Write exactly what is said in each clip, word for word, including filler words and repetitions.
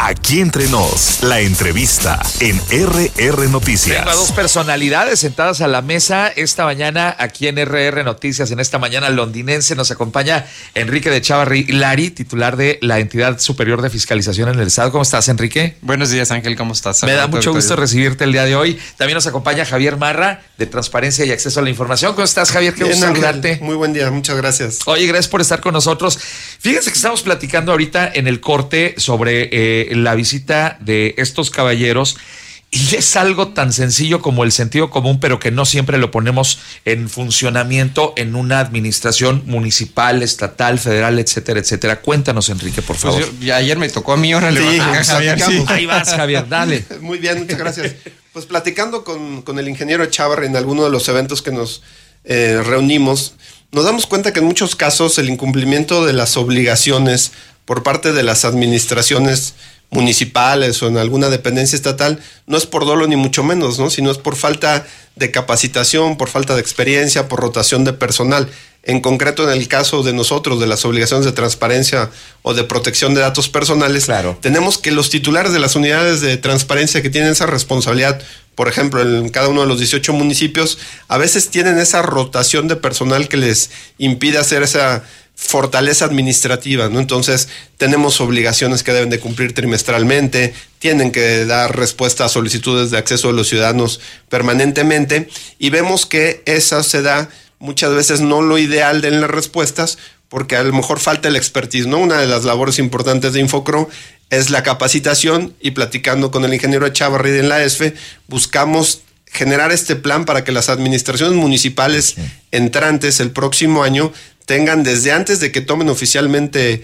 Aquí entre nos, la entrevista en R R Noticias. Tengo a dos personalidades sentadas a la mesa esta mañana aquí en R R Noticias. En esta mañana londinense nos acompaña Enrique de Chávarri Lari, titular de la Entidad Superior de Fiscalización en el Estado. ¿Cómo estás, Enrique? Buenos días, Ángel, ¿cómo estás? Me da mucho gusto recibirte el día de hoy. También nos acompaña Javier Marra, de Transparencia y Acceso a la Información. ¿Cómo estás, Javier? Qué gusto saludarte. Muy buen día, muchas gracias. Oye, gracias por estar con nosotros. Fíjense que estamos platicando ahorita en el corte sobre eh, la visita de estos caballeros. Y es algo tan sencillo como el sentido común, pero que no siempre lo ponemos en funcionamiento en una administración municipal, estatal, federal, etcétera, etcétera. Cuéntanos, Enrique, por favor. Pues yo, ayer me tocó a mí, ahora le sí, va a Javier. Sí. Ahí vas, Javier, dale. Muy bien, muchas gracias. Pues platicando con, con el ingeniero Chávarri en alguno de los eventos que nos eh, reunimos, nos damos cuenta que en muchos casos el incumplimiento de las obligaciones por parte de las administraciones municipales o en alguna dependencia estatal no es por dolo ni mucho menos, ¿no? Sino es por falta de capacitación, por falta de experiencia, por rotación de personal. En concreto, en el caso de nosotros, de las obligaciones de transparencia o de protección de datos personales, claro, tenemos que los titulares de las unidades de transparencia que tienen esa responsabilidad, por ejemplo, en cada uno de los dieciocho municipios, a veces tienen esa rotación de personal que les impide hacer esa fortaleza administrativa, ¿no? Entonces, tenemos obligaciones que deben de cumplir trimestralmente, tienen que dar respuesta a solicitudes de acceso de los ciudadanos permanentemente, y vemos que esa se da muchas veces no lo ideal de en las respuestas, porque a lo mejor falta el expertise, ¿no? Una de las labores importantes de Infocro es la capacitación, y platicando con el ingeniero Chávarri en la E S F E, buscamos generar este plan para que las administraciones municipales sí. entrantes el próximo año tengan desde antes de que tomen oficialmente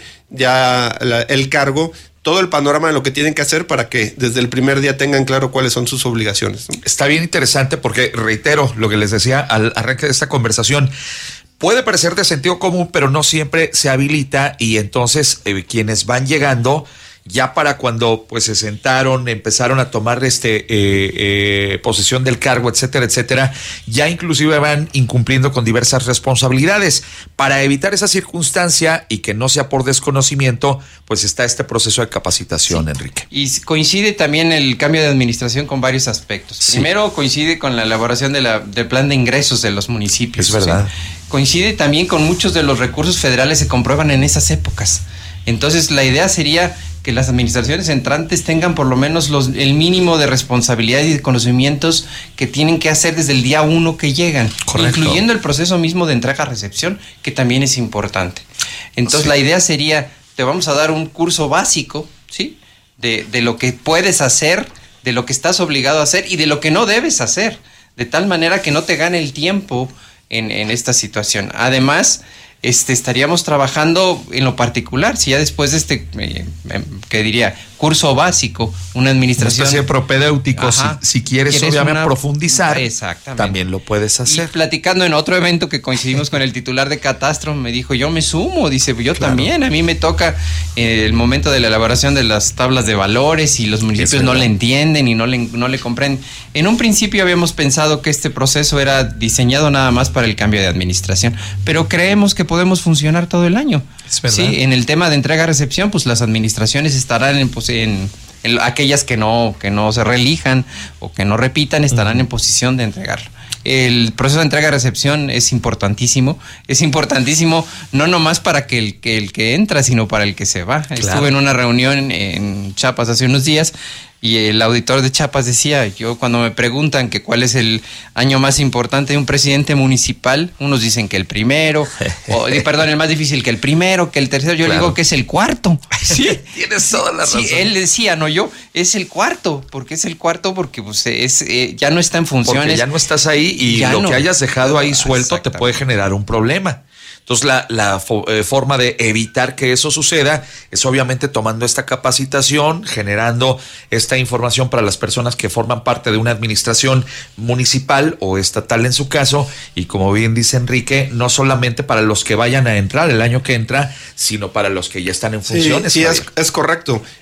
ya la, el cargo, todo el panorama de lo que tienen que hacer para que desde el primer día tengan claro cuáles son sus obligaciones. Está bien interesante porque, reitero lo que les decía al arranque de esta conversación, puede parecer de sentido común, pero no siempre se habilita, y entonces eh, quienes van llegando, ya para cuando pues se sentaron, empezaron a tomar este eh, eh, posesión del cargo, etcétera, etcétera, ya inclusive van incumpliendo con diversas responsabilidades. Para evitar esa circunstancia y que no sea por desconocimiento, pues está este proceso de capacitación, sí. Enrique. Y coincide también el cambio de administración con varios aspectos. Sí. Primero, coincide con la elaboración de la, del plan de ingresos de los municipios. Es verdad. ¿Sí? Coincide también con muchos de los recursos federales se comprueban en esas épocas. Entonces, la idea sería que las administraciones entrantes tengan por lo menos los, el mínimo de responsabilidad y de conocimientos que tienen que hacer desde el día uno que llegan. Correcto. Incluyendo el proceso mismo de entrega-recepción, que también es importante. Entonces, sí. la idea sería, te vamos a dar un curso básico, ¿sí? De, de lo que puedes hacer, de lo que estás obligado a hacer y de lo que no debes hacer, de tal manera que no te gane el tiempo en, en esta situación. Además, Este, estaríamos trabajando en lo particular, si ya después de este, eh, eh, ¿qué diría? Curso básico, una administración... Una especie de propedéutico, Ajá, si, si quieres, quieres obviamente una... profundizar, también lo puedes hacer. Y platicando en otro evento que coincidimos con el titular de Catastro, me dijo, yo me sumo, dice, yo claro. también, a mí me toca eh, el momento de la elaboración de las tablas de valores y los municipios no le entienden y no le, no le comprenden. En un principio habíamos pensado que este proceso era diseñado nada más para el cambio de administración, pero creemos que podemos funcionar todo el año. Es verdad. Sí, en el tema de entrega-recepción, pues las administraciones estarán en, pues, en, en aquellas que no, que no se reelijan o que no repitan, estarán uh-huh. en posición de entregarlo. El proceso de entrega-recepción es importantísimo, es importantísimo no nomás para que el, que el que entra, sino para el que se va. Claro. Estuve en una reunión en Chiapas hace unos días y el auditor de Chiapas decía, yo cuando me preguntan que cuál es el año más importante de un presidente municipal, unos dicen que el primero, o perdón, el más difícil que el primero, que el tercero, yo claro. le digo que es el cuarto. Sí, tienes toda la razón. Sí, él decía, no yo, es el cuarto, porque es el cuarto porque pues es eh, ya no está en funciones. Porque ya no estás ahí y ya lo no. que hayas dejado ahí suelto te puede generar un problema. Entonces, la, la fo, eh, forma de evitar que eso suceda es obviamente tomando esta capacitación, generando esta información para las personas que forman parte de una administración municipal o estatal en su caso, y como bien dice Enrique, no solamente para los que vayan a entrar el año que entra, sino para los que ya están en funciones. Sí, sí es, es correcto.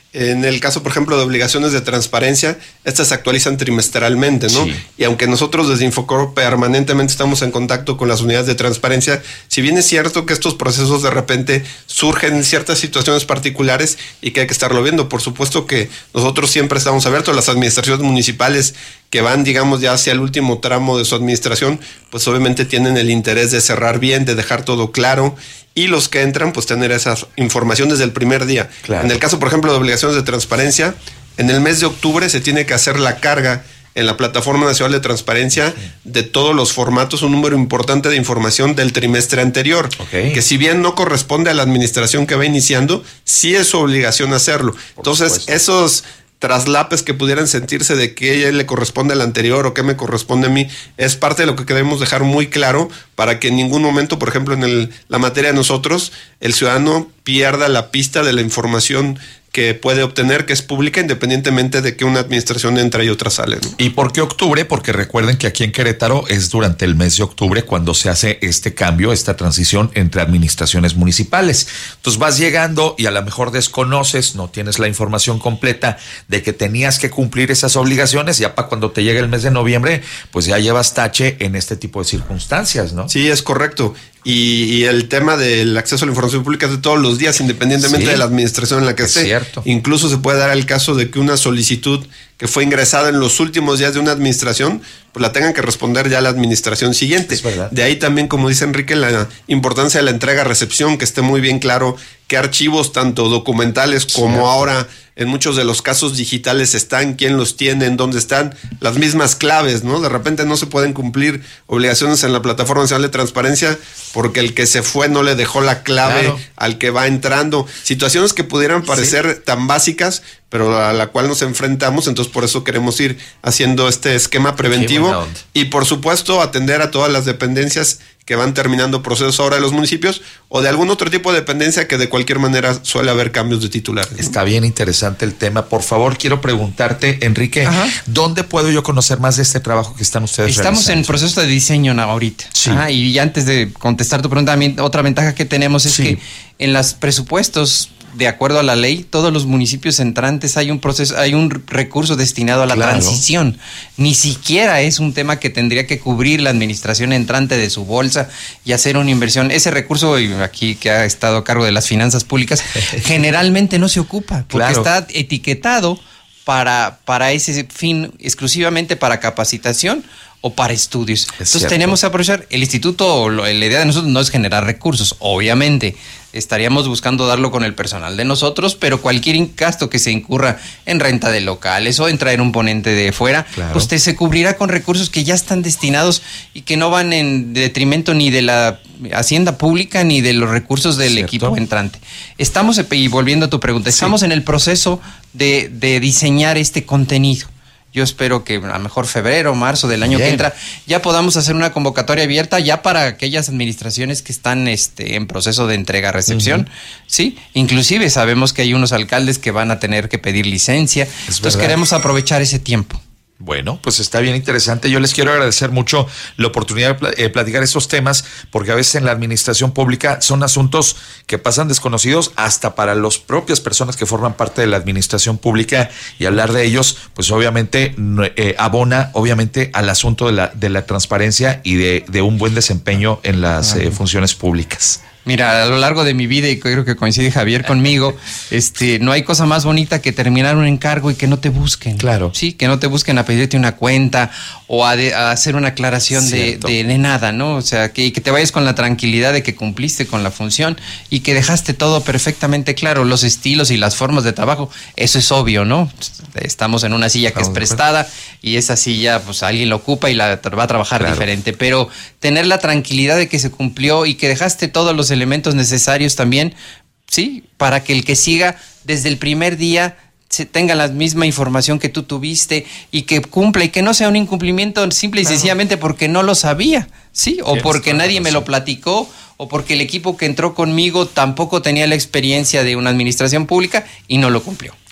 En el caso, por ejemplo, de obligaciones de transparencia, estas se actualizan trimestralmente, ¿no? Sí. Y aunque nosotros desde Infocor permanentemente estamos en contacto con las unidades de transparencia, si bien es cierto que estos procesos de repente surgen en ciertas situaciones particulares y que hay que estarlo viendo, por supuesto que nosotros siempre estamos abiertos. Las administraciones municipales que van, digamos, ya hacia el último tramo de su administración, pues obviamente tienen el interés de cerrar bien, de dejar todo claro, y los que entran, pues tener esa información desde el primer día. Claro. En el caso, por ejemplo, de obligaciones de transparencia, en el mes de octubre se tiene que hacer la carga en la Plataforma Nacional de Transparencia sí. de todos los formatos, un número importante de información del trimestre anterior, okay. que si bien no corresponde a la administración que va iniciando, sí es su obligación hacerlo. Por Entonces, supuesto. esos traslapes que pudieran sentirse de que a ella le corresponde al anterior o que me corresponde a mí, es parte de lo que queremos dejar muy claro para que en ningún momento, por ejemplo, en el, la materia de nosotros, el ciudadano pierda la pista de la información que puede obtener, que es pública, independientemente de que una administración entra y otra sale, ¿no? ¿Y por qué octubre? Porque recuerden que aquí en Querétaro es durante el mes de octubre cuando se hace este cambio, esta transición entre administraciones municipales. Entonces vas llegando y a lo mejor desconoces, no tienes la información completa de que tenías que cumplir esas obligaciones, ya para cuando te llegue el mes de noviembre, pues ya llevas tache en este tipo de circunstancias, ¿no? Sí, es correcto. Y, y el tema del acceso a la información pública es de todos los días, independientemente sí, de la administración en la que esté. Cierto. Incluso se puede dar el caso de que una solicitud que fue ingresada en los últimos días de una administración, pues la tengan que responder ya la administración siguiente. Es verdad. De ahí también, como dice Enrique, la importancia de la entrega-recepción, que esté muy bien claro qué archivos, tanto documentales como sí, ahora en muchos de los casos digitales están, quién los tiene, en dónde están, las mismas claves, ¿no? De repente no se pueden cumplir obligaciones en la Plataforma Nacional de Transparencia porque el que se fue no le dejó la clave claro. al que va entrando. Situaciones que pudieran parecer sí. tan básicas, pero a la cual nos enfrentamos, entonces por eso queremos ir haciendo este esquema preventivo y por supuesto atender a todas las dependencias que van terminando procesos ahora de los municipios o de algún otro tipo de dependencia que de cualquier manera suele haber cambios de titulares. Está bien interesante el tema. Por favor, quiero preguntarte, Enrique, Ajá. ¿dónde puedo yo conocer más de este trabajo que están ustedes Estamos realizando? en proceso de diseño ahorita. Sí. Ajá, y antes de contestar tu pregunta, otra ventaja que tenemos es sí. que en los presupuestos, de acuerdo a la ley, todos los municipios entrantes hay un proceso, hay un recurso destinado a la claro. transición. Ni siquiera es un tema que tendría que cubrir la administración entrante de su bolsa y hacer una inversión. Ese recurso, aquí que ha estado a cargo de las finanzas públicas, generalmente no se ocupa, porque claro. está etiquetado para, para ese fin, exclusivamente para capacitación o para estudios. Es Entonces cierto. tenemos que aprovechar. El instituto, la idea de nosotros no es generar recursos, obviamente. Estaríamos buscando darlo con el personal de nosotros, pero cualquier gasto que se incurra en renta de locales o en traer un ponente de fuera, claro. pues te se cubrirá con recursos que ya están destinados y que no van en detrimento ni de la hacienda pública ni de los recursos del ¿Cierto? equipo entrante. Estamos, y volviendo a tu pregunta, estamos sí. en el proceso de, de diseñar este contenido. Yo espero que a lo mejor febrero, marzo del año Bien. que entra ya podamos hacer una convocatoria abierta ya para aquellas administraciones que están este, en proceso de entrega-recepción, uh-huh. ¿sí? Inclusive sabemos que hay unos alcaldes que van a tener que pedir licencia, es entonces verdad. queremos aprovechar ese tiempo. Bueno, pues está bien interesante. Yo les quiero agradecer mucho la oportunidad de platicar estos temas, porque a veces en la administración pública son asuntos que pasan desconocidos hasta para las propias personas que forman parte de la administración pública, y hablar de ellos, pues obviamente eh, abona obviamente al asunto de la, de la transparencia y de, de un buen desempeño en las eh, funciones públicas. Mira, a lo largo de mi vida, y creo que coincide Javier conmigo, este, no hay cosa más bonita que terminar un encargo y que no te busquen. Claro. Sí, que no te busquen a pedirte una cuenta o a, de, a hacer una aclaración de, de, de nada, ¿no? O sea, que, que te vayas con la tranquilidad de que cumpliste con la función y que dejaste todo perfectamente claro, los estilos y las formas de trabajo. Eso es obvio, ¿no? Estamos en una silla Estamos que es prestada y esa silla, pues alguien la ocupa y la va a trabajar claro. diferente. Pero tener la tranquilidad de que se cumplió y que dejaste todos los elementos necesarios también, sí, para que el que siga desde el primer día se tenga la misma información que tú tuviste y que cumpla, y que no sea un incumplimiento simple y claro. sencillamente porque no lo sabía, sí, o porque nadie me lo platicó, o porque el equipo que entró conmigo tampoco tenía la experiencia de una administración pública y no lo cumplió.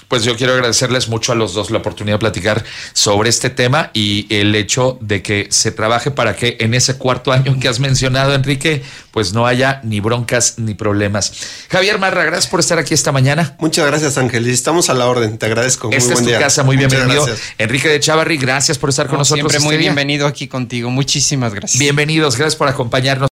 Pues yo quiero agradecerles mucho a los dos la oportunidad de platicar sobre este tema y el hecho de que se trabaje para que en ese cuarto año que has mencionado, Enrique, pues no haya ni broncas ni problemas. Javier Marra, gracias por estar aquí esta mañana. Muchas gracias, Ángel. Y estamos a la orden. Te agradezco. Esta muy es buen tu día. casa, muy Muchas bienvenido. gracias. Enrique de Chávarri, gracias por estar con No, nosotros. Siempre muy este día. bienvenido aquí contigo. Muchísimas gracias. Bienvenidos, gracias por acompañarnos.